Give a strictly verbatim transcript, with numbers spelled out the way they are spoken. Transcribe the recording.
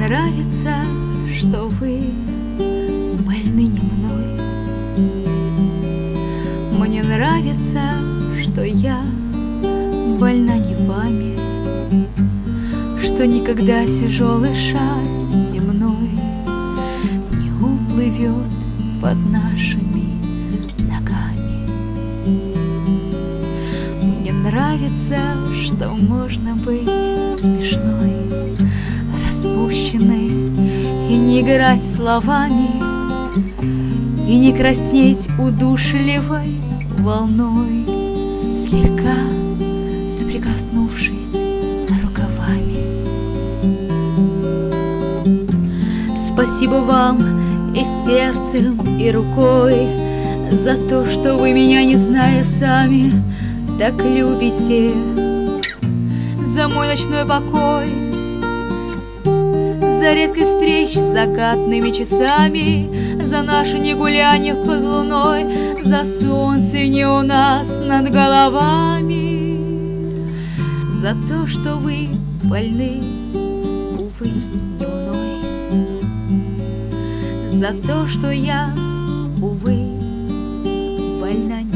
нравится, что вы больны не мной. Мне нравится, что я больна не вами, что никогда тяжелый шар земной не уплывет под нашими ногами. Мне нравится, что можно быть смешной, распущенной, и не играть словами, и не краснеть удушливой волной, слегка соприкоснувшись рукавами. Спасибо вам и сердцем, и рукой за то, что вы меня, не зная сами, так любите, за мой ночной покой, за редкость встреч с закатными часами, за наше негулянье под луной, за солнце не у нас над головами, за то, что вы больны, увы, не мной, за то, что я, увы, больна не